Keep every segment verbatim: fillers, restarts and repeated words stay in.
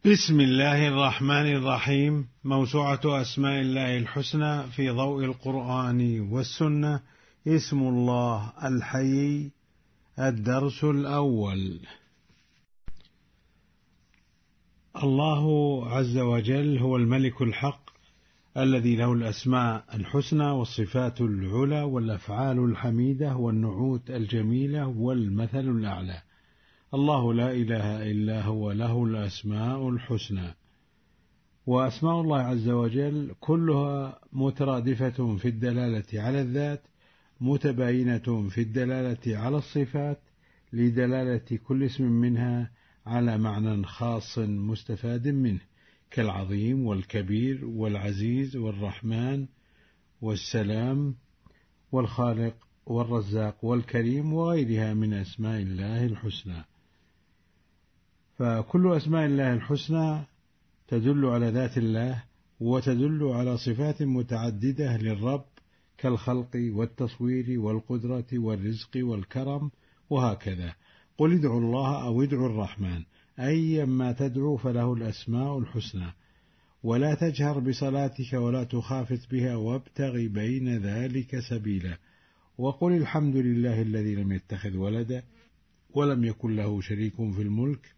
بسم الله الرحمن الرحيم. موسوعة أسماء الله الحسنى في ضوء القرآن والسنة. اسم الله الحي. الدرس الأول. الله عز وجل هو الملك الحق الذي له الأسماء الحسنى والصفات العلى والأفعال الحميدة والنعوت الجميلة والمثل الأعلى. الله لا إله إلا هو له الأسماء الحسنى. وأسماء الله عز وجل كلها مترادفة في الدلالة على الذات، متباينة في الدلالة على الصفات، لدلالة كل اسم منها على معنى خاص مستفاد منه، كالعظيم والكبير والعزيز والرحمن والسلام والخالق والرزاق والكريم وغيرها من أسماء الله الحسنى. فكل أسماء الله الحسنى تدل على ذات الله وتدل على صفات متعددة للرب، كالخلق والتصوير والقدرة والرزق والكرم وهكذا. قل ادعوا الله أو ادعوا الرحمن، أيما تدعو فله الأسماء الحسنى. ولا تجهر بصلاتك ولا تخافت بها وابتغ بين ذلك سبيلا. وقل الحمد لله الذي لم يتخذ ولدا ولم يكن له شريك في الملك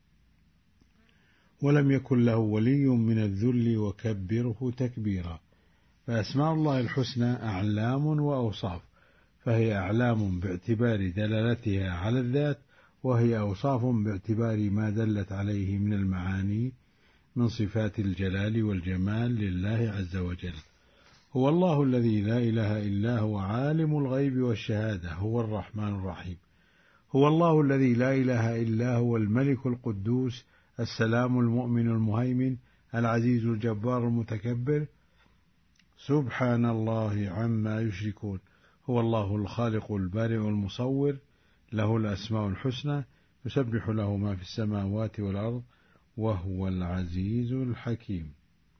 ولم يكن له ولي من الذل وكبره تكبيرا. فأسماء الله الحسنى أعلام وأوصاف، فهي أعلام باعتبار دلالتها على الذات، وهي أوصاف باعتبار ما دلت عليه من المعاني من صفات الجلال والجمال لله عز وجل. هو الله الذي لا إله إلا هو عالم الغيب والشهادة، هو الرحمن الرحيم. هو الله الذي لا إله إلا هو الملك القدوس السلام المؤمن المهيمن العزيز الجبار المتكبر، سبحان الله عما يشركون. هو الله الخالق البارئ المصور، له الأسماء الحسنى، يسبح له ما في السماوات والأرض، وهو العزيز الحكيم.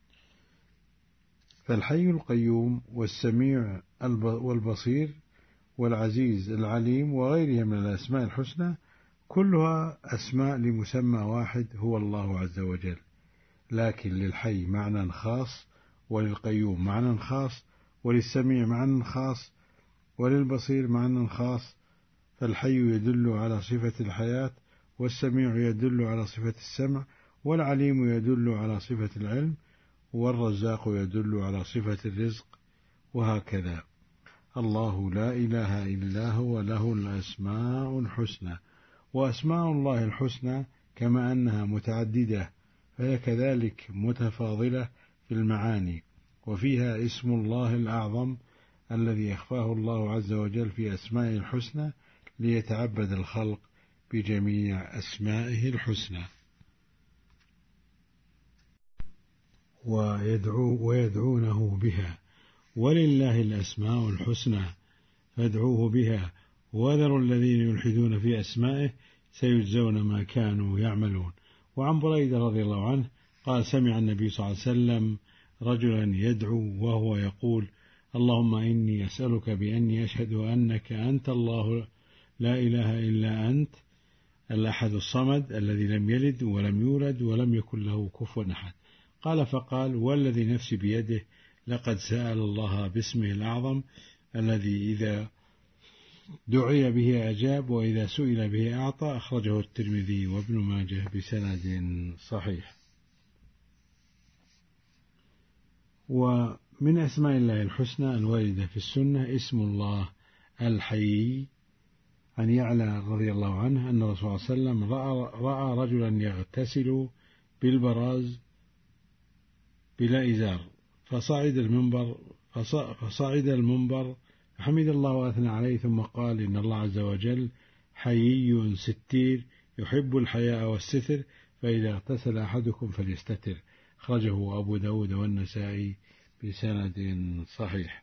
فالحي القيوم والسميع والبصير والعزيز العليم وغيرها من الأسماء الحسنى كلها أسماء لمسمى واحد هو الله عز وجل، لكن للحي معنى خاص، وللقيوم معنى خاص، وللسميع معنى خاص، وللبصير معنى خاص. فالحي يدل على صفة الحياة، والسميع يدل على صفة السمع، والعليم يدل على صفة العلم، والرزاق يدل على صفة الرزق، وهكذا. الله لا إله إلا هو له الأسماء الحسنى. وأسماء الله الحسنى كما أنها متعددة فهي كذلك متفاضلة في المعاني، وفيها اسم الله الأعظم الذي أخفاه الله عز وجل في أسمائه الحسنى ليتعبد الخلق بجميع أسمائه الحسنى ويدعو ويدعونه بها. ولله الأسماء الحسنى فادعوه بها وذروا الذين يلحدون في أسمائه سيجزون ما كانوا يعملون. وعن بريدة رضي الله عنه قال سمع النبي صلى الله عليه وسلم رجلا يدعو وهو يقول اللهم إني أسألك بأني أشهد أنك أنت الله لا إله إلا أنت الأحد الصمد الذي لم يلد ولم يولد ولم يكن له كفوا أحد. قال فقال والذي نفسي بيده لقد سأل الله باسمه الأعظم الذي إذا دعي به أجاب وإذا سئل به أعطى. أخرجه الترمذي وابن ماجه بسند صحيح. ومن أسماء الله الحسنى الواردة في السنة اسم الله الحي. عن يعلى رضي الله عنه أن الرسول صلى الله عليه وسلم رأى, رأى رجلا يغتسل بالبراز بلا إزار فصعد المنبر فصعد المنبر فحمد الله وأثنى عليه ثم قال إن الله عز وجل حيي ستير يحب الحياء والستر فإذا اغتسل أحدكم فليستتر. أخرجه أبو داود والنسائي بسند صحيح.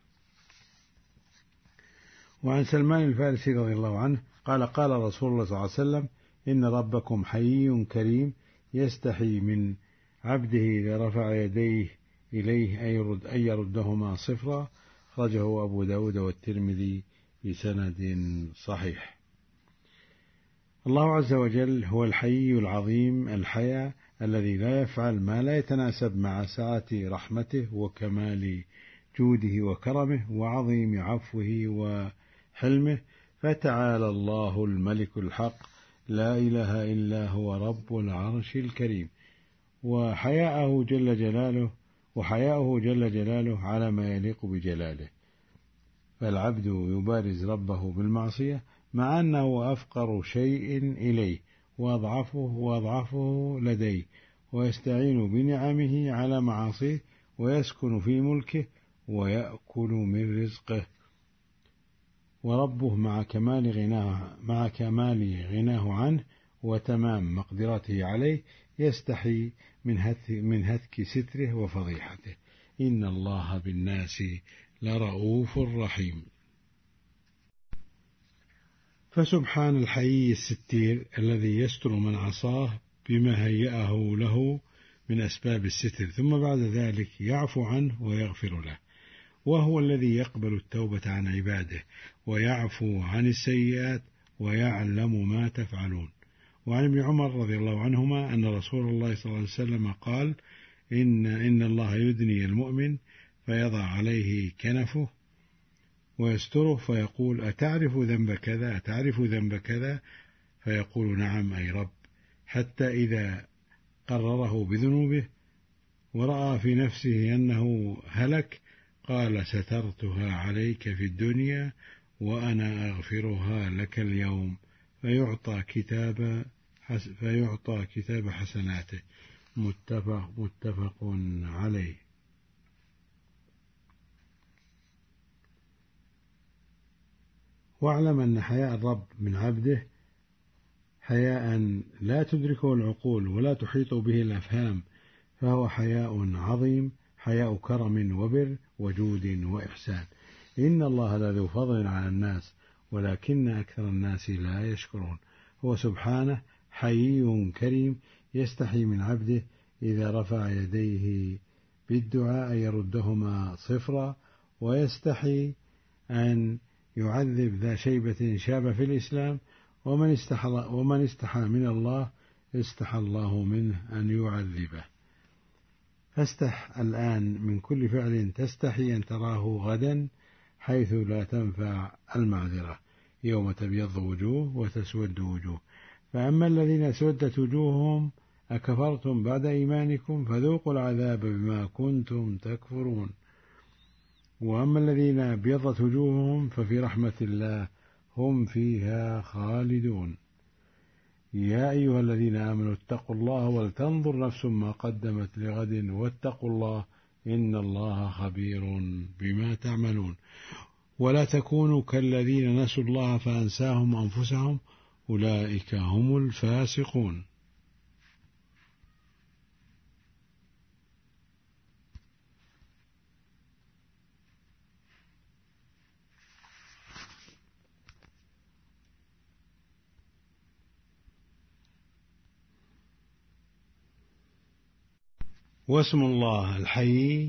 وعن سلمان الفارسي رضي الله عنه قال قال رسول الله صلى الله عليه وسلم إن ربكم حيي كريم يستحي من عبده إذا رفع يديه إليه أن يردهما صفرا. أخرجه أبو داود والترمذي بسند صحيح. الله عز وجل هو الحي العظيم الحياة الذي لا يفعل ما لا يتناسب مع سعة رحمته وكمال جوده وكرمه وعظيم عفوه وحلمه، فتعالى الله الملك الحق لا إله إلا هو رب العرش الكريم. وحياءه جل جلاله وحياءه جل جلاله على ما يليق بجلاله، فالعبد يبارز ربه بالمعصية مع أنه أفقر شيء إليه وأضعفه, وأضعفه لديه، ويستعين بنعمه على معاصيه ويسكن في ملكه ويأكل من رزقه، وربه مع كمال غناه, مع كمال غناه عنه وتمام مقدرته عليه يستحي من هتك ستره وفضيحته. إن الله بالناس لرؤوف رحيم. فسبحان الحي الستير الذي يستر من عصاه بما هيأه له من أسباب الستر، ثم بعد ذلك يعفو عنه ويغفر له، وهو الذي يقبل التوبة عن عباده ويعفو عن السيئات ويعلم ما تفعلون. وعن ابن عمر رضي الله عنهما أن رسول الله صلى الله عليه وسلم قال: إن, إن الله يدني المؤمن فيضع عليه كنفه ويستره فيقول: أتعرف ذنب كذا أتعرف ذنب كذا فيقول: نعم أي رب، حتى إذا قرره بذنوبه ورأى في نفسه أنه هلك قال: سترتها عليك في الدنيا وأنا أغفرها لك اليوم، فيعطى كتاب فيعطى كتاب حسناته. متفق, متفق عليه. واعلم أن حياء الرب من عبده حياء لا تدركه العقول ولا تحيط به الأفهام، فهو حياء عظيم، حياء كرم وبر وجود وإحسان. إن الله لذو فضل على الناس ولكن أكثر الناس لا يشكرون. هو سبحانه حيي كريم يستحي من عبده إذا رفع يديه بالدعاء يردهما صفرا، ويستحي أن يعذب ذا شيبة شاب في الإسلام، ومن استحى, ومن استحى من الله استحى الله منه أن يعذبه. فاستح الآن من كل فعل تستحي أن تراه غدا، حيث لا تنفع المعذرة، يوم تبيض وجوه وتسود وجوه. فأما الذين اسودت وجوههم أكفرتم بعد إيمانكم فذوقوا العذاب بما كنتم تكفرون، وأما الذين ابيضت وجوههم ففي رحمة الله هم فيها خالدون. يا أيها الذين آمنوا اتقوا الله ولتنظر نفس ما قدمت لغد واتقوا الله إن الله خبير بما تعملون. ولا تكونوا كالذين نسوا الله فأنساهم أنفسهم أولئك هم الفاسقون. واسم الله الحي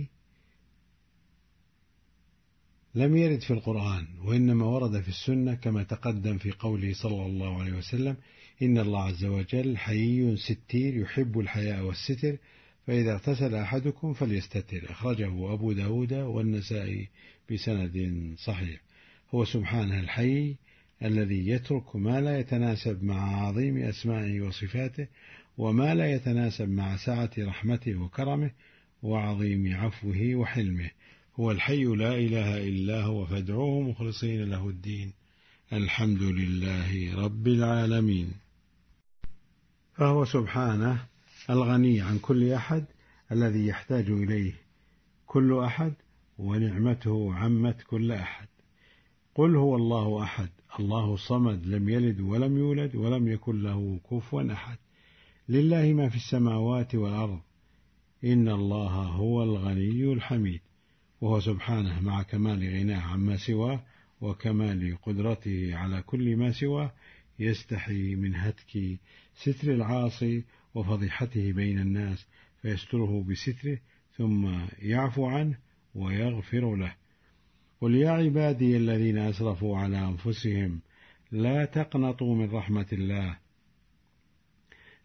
لم يرد في القرآن، وإنما ورد في السنة كما تقدم في قوله صلى الله عليه وسلم: إن الله عز وجل حيي ستير يحب الحياء والستر، فإذا اغتسل أحدكم فليستتر. أخرجه أبو داود والنسائي بسند صحيح. هو سبحانه الحي الذي يترك ما لا يتناسب مع عظيم أسمائه وصفاته، وما لا يتناسب مع سعة رحمته وكرمه وعظيم عفوه وحلمه. هو الحي لا إله إلا هو فادعوه مخلصين له الدين. الحمد لله رب العالمين. فهو سبحانه الغني عن كل أحد الذي يحتاج إليه كل أحد، ونعمته عمت كل أحد. قل هو الله أحد الله الصمد لم يلد ولم يولد ولم يكن له كفوا أحد. لله ما في السماوات والأرض، إن الله هو الغني الحميد. وهو سبحانه مع كمال غناه عما سواه وكمال قدرته على كل ما سواه يستحي من هتك ستر العاصي وفضيحته بين الناس، فيستره بستره ثم يعفو عنه ويغفر له. قل يا عبادي الذين أسرفوا على أنفسهم لا تقنطوا من رحمة الله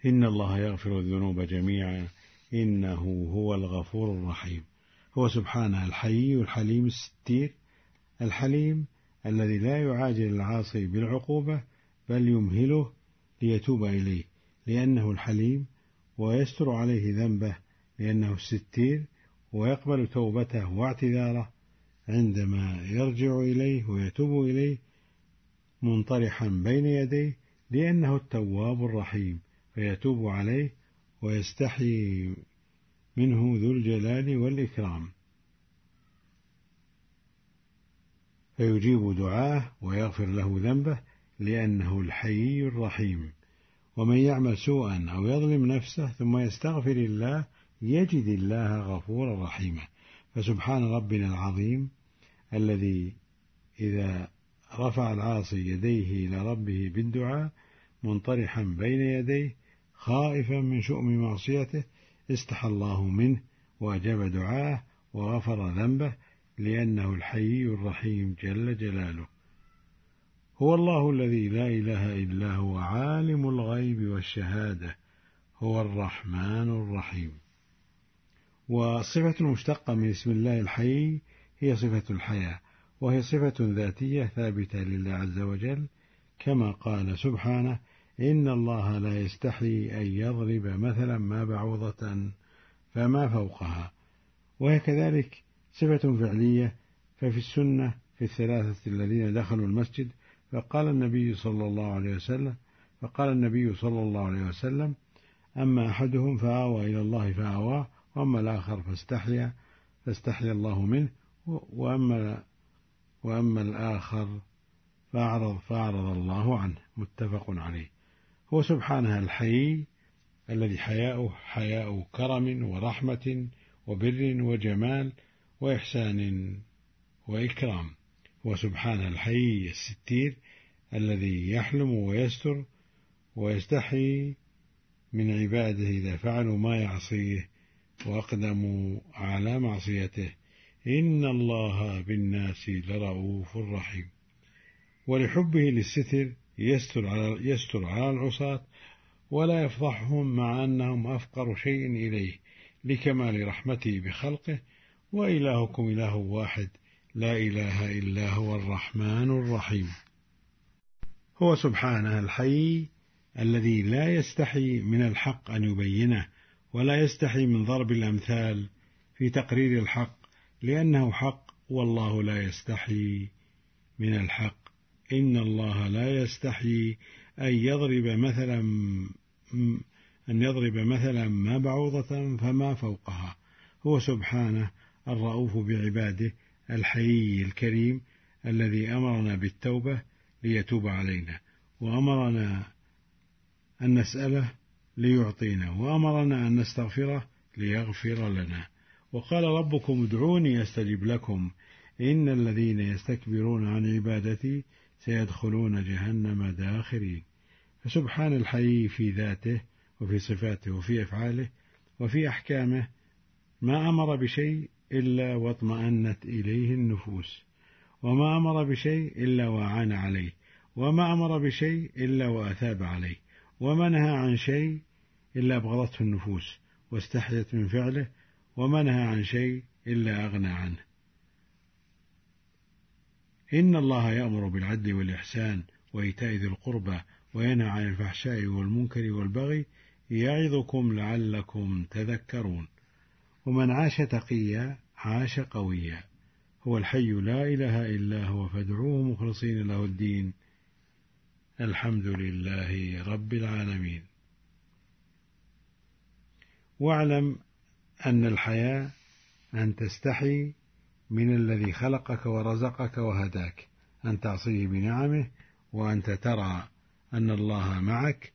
إن الله يغفر الذنوب جميعا إنه هو الغفور الرحيم. هو سبحانه الحي الحليم الستير، الحليم الذي لا يعاجل العاصي بالعقوبة بل يمهله ليتوب إليه لأنه الحليم، ويستر عليه ذنبه لأنه الستير، ويقبل توبته واعتذاره عندما يرجع إليه ويتوب إليه منطرحا بين يديه لأنه التواب الرحيم، فيتوب عليه ويستحي منه ذو الجلال والإكرام، فيجيب دعاه ويغفر له ذنبه لأنه الحي الرحيم. ومن يعمل سوءا أو يظلم نفسه ثم يستغفر الله يجد الله غفورا رحيما. فسبحان ربنا العظيم الذي إذا رفع العاصي يديه إلى ربه بالدعاء منطرحا بين يديه خائفا من شؤم معصيته استحى الله منه وأجاب دعاه وغفر ذنبه لأنه الحي الرحيم جل جلاله. هو الله الذي لا إله إلا هو عالم الغيب والشهادة هو الرحمن الرحيم. والصفة المشتقة من اسم الله الحي هي صفة الحياة، وهي صفة ذاتية ثابتة لله عز وجل، كما قال سبحانه إن الله لا يستحي أن يضرب مثلا ما بعوضة فما فوقها. وهي كذلك صفة فعلية، ففي السنة في الثلاثة الذين دخلوا المسجد فقال النبي صلى الله عليه وسلم فقال النبي صلى الله عليه وسلم أما أحدهم فآوى إلى الله فآواه، وأما الآخر فاستحيا فاستحيا الله منه، وأما وأما الآخر فأعرض فأعرض الله عنه. متفق عليه. هو سبحانه الحي الذي حياؤه حياء كرم ورحمة وبر وجمال وإحسان وإكرام. هو سبحانه الحي الستير الذي يحلم ويستر ويستحي من عباده إذا فعلوا ما يعصيه وأقدموا على معصيته. إن الله بالناس لرؤوف رحيم. ولحبه للستر يستر على, يستر على العصاة ولا يفضحهم مع أنهم أفقر شيء إليه لكمال رحمته بخلقه. وإلهكم إله واحد لا إله إلا هو الرحمن الرحيم. هو سبحانه الحي الذي لا يستحي من الحق أن يبينه، ولا يستحي من ضرب الأمثال في تقرير الحق لأنه حق، والله لا يستحي من الحق. إن الله لا يستحي أن يضرب مثلا أن يضرب مثلا ما بعوضة فما فوقها. هو سبحانه الرؤوف بعباده الحي الكريم الذي أمرنا بالتوبة ليتوب علينا، وأمرنا أن نسأله ليعطينا، وأمرنا أن نستغفره ليغفر لنا. وقال ربكم ادعوني أستجب لكم إن الذين يستكبرون عن عبادتي سيدخلون جهنم داخرين. فسبحان الحي في ذاته وفي صفاته وفي أفعاله وفي أحكامه ما أمر بشيء إلا واطمأنت إليه النفوس، وما أمر بشيء إلا وعان عليه، وما أمر بشيء إلا وأثاب عليه، وما نهى عن شيء إلا أبغضته النفوس واستحيت من فعله، وما نهى عن شيء إلا أغنى عنه. إن الله يأمر بالعدل والإحسان وإيتاء ذي القربى وينهى عن الفحشاء والمنكر والبغي يعظكم لعلكم تذكرون. ومن عاش تقيا عاش قويا. هو الحي لا إله إلا هو فادعوه مخلصين له الدين. الحمد لله رب العالمين. واعلم أن الحياة أن تستحي من الذي خلقك ورزقك وهداك، أن تعصيه بنعمه، وأنت ترى أن الله معك،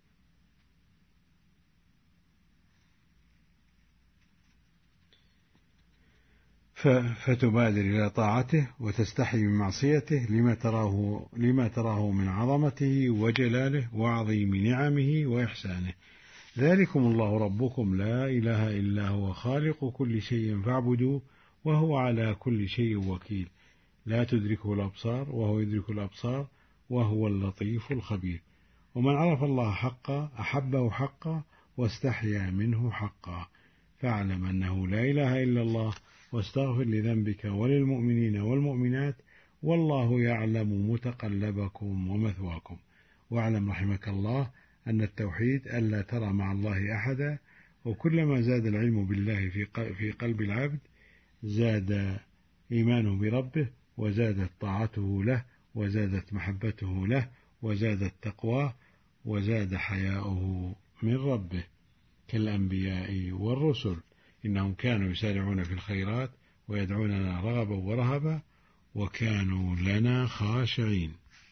فتبادر إلى طاعته وتستحي من معصيته لما تراه, لما تراه من عظمته وجلاله وعظيم نعمه وإحسانه. ذلكم الله ربكم لا إله إلا هو خالق كل شيء فاعبدوه وهو على كل شيء وكيل. لا تدركه الأبصار وهو يدرك الأبصار وهو اللطيف الخبير. ومن عرف الله حقا أحبه حقا واستحيا منه حقا، فاعلم أنه لا إله إلا الله، واستغفر لذنبك وللمؤمنين والمؤمنات، والله يعلم متقلبكم ومثواكم. واعلم رحمك الله أن التوحيد ألا ترى مع الله أحدا، وكلما زاد العلم بالله في قلب العبد زاد إيمانه بربه، وزادت طاعته له، وزادت محبته له، وزادت تقواه، وزاد حياؤه من ربه، كالأنبياء والرسل، إنهم كانوا يسارعون في الخيرات ويدعوننا رغبا ورهبا وكانوا لنا خاشعين.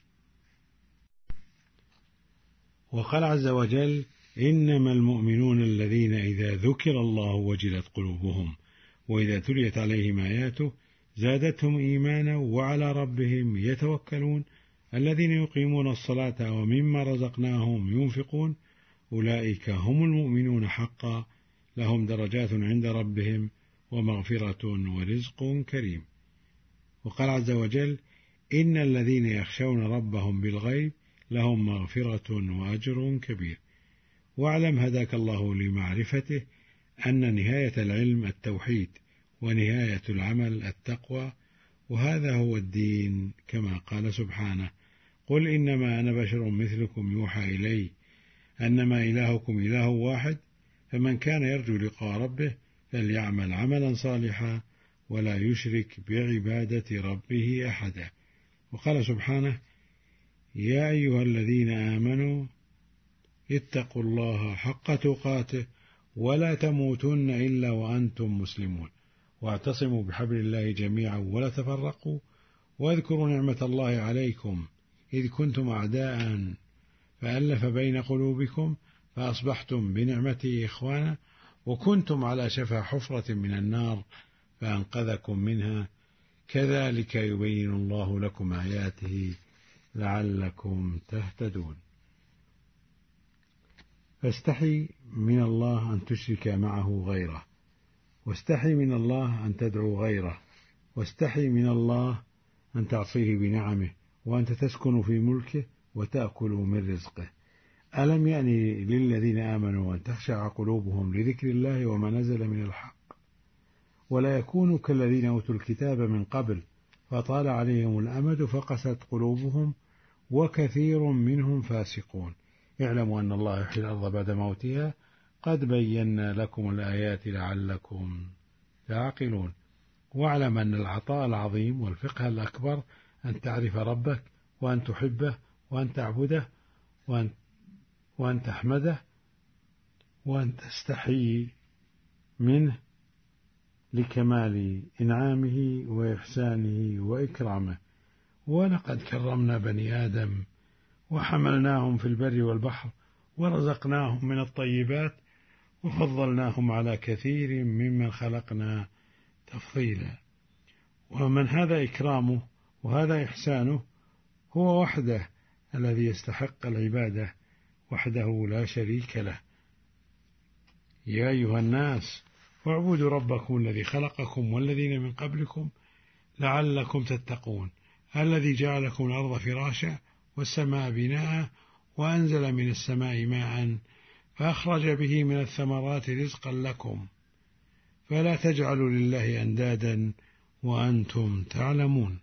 وقال عز وجل: إنما المؤمنون الذين إذا ذكر الله وجلت قلوبهم وإذا تليت عليهم آياته زادتهم إيمانا وعلى ربهم يتوكلون الذين يقيمون الصلاة ومما رزقناهم ينفقون أولئك هم المؤمنون حقا لهم درجات عند ربهم ومغفرة ورزق كريم. وقال عز وجل: إن الذين يخشون ربهم بالغيب لهم مغفرة وأجر كبير. واعلم هداك الله لمعرفته أن نهاية العلم التوحيد ونهاية العمل التقوى، وهذا هو الدين، كما قال سبحانه: قل إنما أنا بشر مثلكم يوحى إلي أنما إلهكم إله واحد فمن كان يرجو لقاء ربه فليعمل عملا صالحا ولا يشرك بعبادة ربه أحدا. وقال سبحانه: يا أيها الذين آمنوا اتقوا الله حق تقاته ولا تموتن إلا وأنتم مسلمون واعتصموا بحبل الله جميعا ولا تفرقوا واذكروا نعمة الله عليكم إذ كنتم أعداء فألف بين قلوبكم فأصبحتم بنعمته إخوانا وكنتم على شفا حفرة من النار فأنقذكم منها كذلك يبين الله لكم آياته لعلكم تهتدون. فاستحي من الله أن تشرك معه غيره، واستحي من الله أن تدعو غيره، واستحي من الله أن تعصيه بنعمه وأنت تسكن في ملكه وتأكل من رزقه. ألم يعني للذين آمنوا أن تخشع قلوبهم لذكر الله وما نزل من الحق ولا يكونوا كالذين أوتوا الكتاب من قبل فطال عليهم الأمد فقست قلوبهم وكثير منهم فاسقون. اعلموا أن الله يحيي الأرض بعد موتها قد بينا لكم الآيات لعلكم تعقلون. واعلم أن العطاء العظيم والفقه الأكبر أن تعرف ربك وأن تحبه وأن تعبده وأن, وأن تحمده وأن تستحي منه لكمال إنعامه وإحسانه وإكرامه. ولقد كرمنا بني آدم وحملناهم في البر والبحر ورزقناهم من الطيبات وفضلناهم على كثير ممن خلقنا تفضيلا. ومن هذا إكرامه وهذا إحسانه هو وحده الذي يستحق العبادة وحده لا شريك له. يا أيها الناس واعبدوا ربكم الذي خلقكم والذين من قبلكم لعلكم تتقون الذي جعل لكم الأرض فراشا والسماء بناء وأنزل من السماء ماء فأخرج به من الثمرات رزقا لكم فلا تجعلوا لله أندادا وأنتم تعلمون.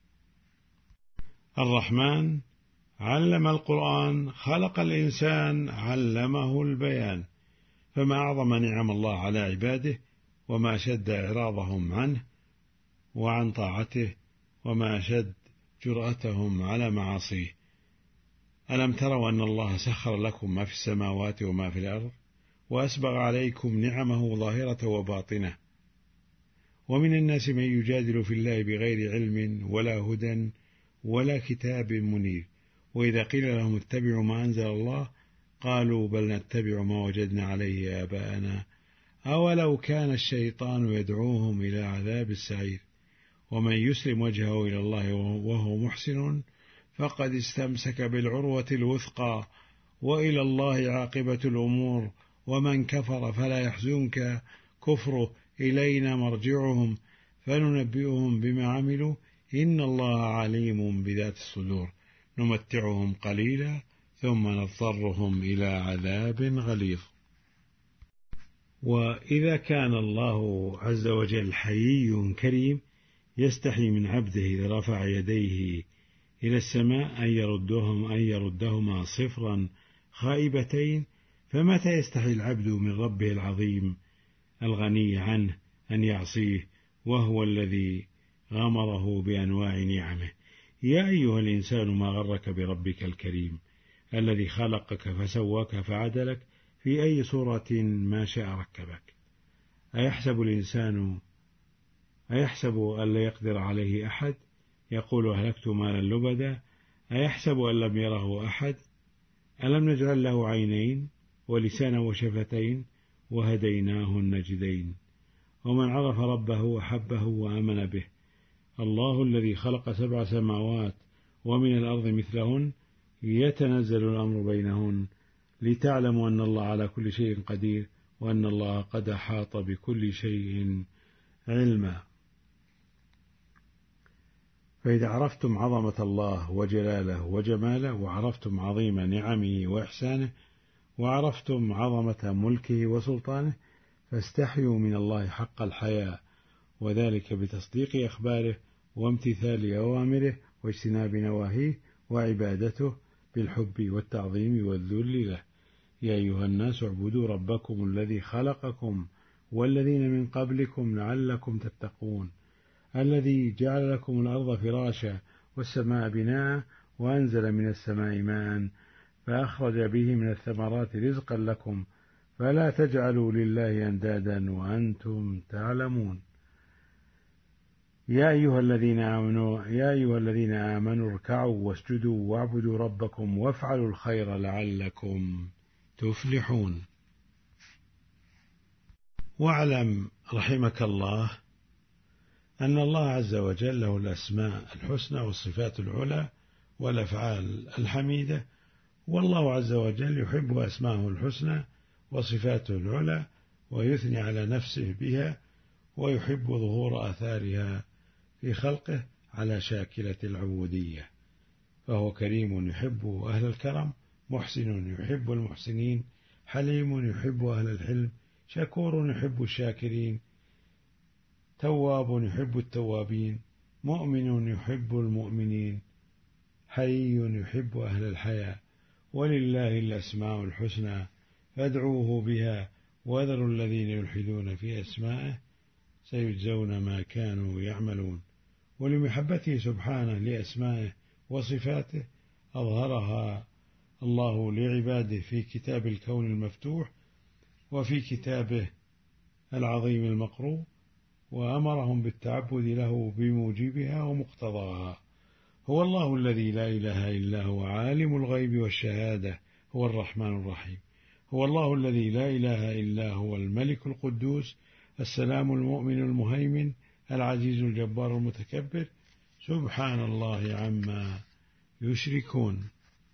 الرحمن علم القرآن خلق الإنسان علمه البيان. فما أعظم نعم الله على عباده وما شد إعراضهم عنه وعن طاعته وما شد جرأتهم على معاصيه. ألم تروا أن الله سخر لكم ما في السماوات وما في الأرض وأسبغ عليكم نعمه ظاهرة وباطنة. ومن الناس من يجادل في الله بغير علم ولا هدى ولا كتاب منير وإذا قيل لهم اتبعوا ما أنزل الله قالوا بل نتبع ما وجدنا عليه آباءنا أولو كان الشيطان يدعوهم إلى عذاب السعير. ومن يسلم وجهه إلى الله وهو محسن فقد استمسك بالعروة الوثقى وإلى الله عاقبة الأمور. ومن كفر فلا يحزنك كفره إلينا مرجعهم فننبئهم بما عملوا إن الله عليم بذات الصدور. نمتعهم قليلا ثم نضطرهم إلى عذاب غليظ. وإذا كان الله عز وجل حيي كريم يستحي من عبده إذا رفع يديه إلى السماء أن يردهم أن يردهما صفرا خائبتين، فمتى يستحي العبد من ربه العظيم الغني عنه أن يعصيه وهو الذي غمره بأنواع نعمه؟ يا أيها الإنسان ما غرك بربك الكريم الذي خلقك فسواك فعدلك في أي صورة ما شاء ركبك. أيحسب الإنسان أيحسب أن لا يقدر عليه أحد؟ يقول أهلكت مالا لبدا. أيحسب أن لم يره أحد؟ ألم نجعل له عينين ولسانا وشفتين وهديناه النجدين. ومن عرف ربه وحبه وآمن به. الله الذي خلق سبع سماوات ومن الأرض مثلهن يتنزل الأمر بينهن لتعلموا أن الله على كل شيء قدير وأن الله قد أحاط بكل شيء علما. فإذا عرفتم عظمة الله وجلاله وجماله، وعرفتم عظيم نعمه وإحسانه، وعرفتم عظمة ملكه وسلطانه، فاستحيوا من الله حق الحياء، وذلك بتصديق أخباره وامتثال أوامره واجتناب نواهيه وعبادته بالحب والتعظيم والذل له. يا أيها الناس اعبدوا ربكم الذي خلقكم والذين من قبلكم لعلكم تتقون، الذي جعل لكم الأرض فراشا والسماء بناء وأنزل من السماء ماء فأخرج به من الثمرات رزقا لكم فلا تجعلوا لله أندادا وأنتم تعلمون. يا أيها الذين آمنوا يا أيها الذين آمنوا اركعوا واسجدوا واعبدوا ربكم وافعلوا الخير لعلكم تفلحون. واعلم رحمك الله أن الله عز وجل له الأسماء الحسنى والصفات العلى والأفعال الحميدة، والله عز وجل يحب أسماءه الحسنى وصفاته العلى ويثني على نفسه بها، ويحب ظهور آثارها في خلقه على شاكلة العبودية. فهو كريم يحب أهل الكرم، محسن يحب المحسنين، حليم يحب أهل الحلم، شكور يحب الشاكرين، تواب يحب التوابين، مؤمن يحب المؤمنين، حي يحب أهل الحياء. ولله الأسماء الحسنى فادعوه بها وذروا الذين يلحدون في أسمائه سيجزون ما كانوا يعملون. ولمحبته سبحانه لأسمائه وصفاته أظهرها الله لعباده في كتاب الكون المفتوح وفي كتابه العظيم المقروء، وأمرهم بالتعبد له بموجبها ومقتضاها. هو الله الذي لا إله إلا هو عالم الغيب والشهادة، هو الرحمن الرحيم. هو الله الذي لا إله إلا هو الملك القدوس السلام المؤمن المهيمن العزيز الجبار المتكبر، سبحان الله عما يشركون.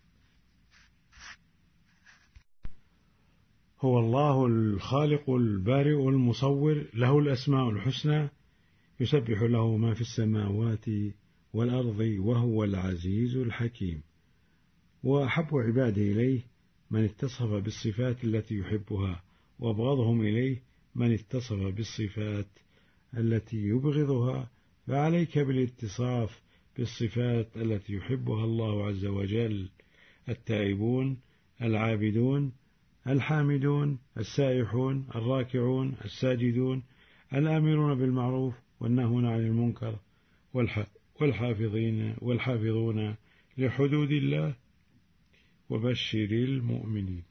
هو الله الخالق البارئ المصور، له الأسماء الحسنى، يسبح له ما في السماوات والأرض وهو العزيز الحكيم. وأحب عباده إليه من اتصف بالصفات التي يحبها، وأبغضهم إليه من اتصف بالصفات التي يبغضها. فعليك بالاتصاف بالصفات التي يحبها الله عز وجل: التائبون، العابدون، الحامدون، السائحون، الراكعون، الساجدون، الآمرون بالمعروف والناهون عن المنكر، والحافظين والحافظون لحدود الله، وبشر المؤمنين.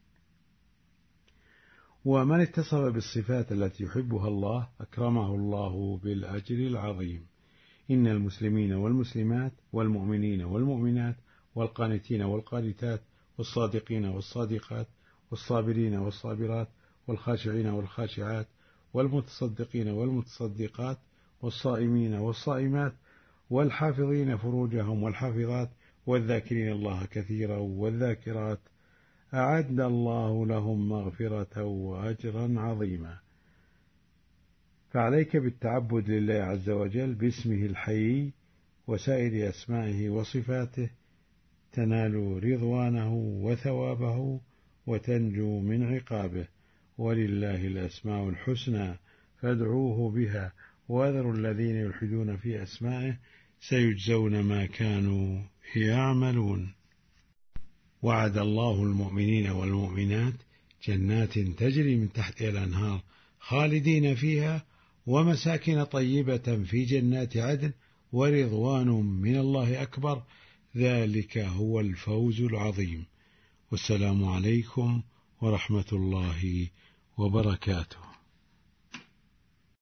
ومن اتصف بالصفات التي يحبها الله أكرمه الله بالأجر العظيم. إن المسلمين والمسلمات والمؤمنين والمؤمنات والقانتين والقانتات والصادقين والصادقات والصابرين والصابرات والخاشعين والخاشعات والمتصدقين والمتصدقات والصائمين والصائمات والحافظين فروجهم والحافظات والذاكرين الله كثيرا والذاكرات أعد الله لهم مغفرة وأجرا عظيما. فعليك بالتعبد لله عز وجل باسمه الحي وسائر أسمائه وصفاته، تنال رضوانه وثوابه وتنجو من عقابه. ولله الأسماء الحسنى فادعوه بها وذروا الذين يلحدون في أسمائه سيجزون ما كانوا يعملون. وعد الله المؤمنين والمؤمنات جنات تجري من تحتها الأنهار خالدين فيها ومساكن طيبة في جنات عدن ورضوان من الله أكبر، ذلك هو الفوز العظيم. والسلام عليكم ورحمة الله وبركاته.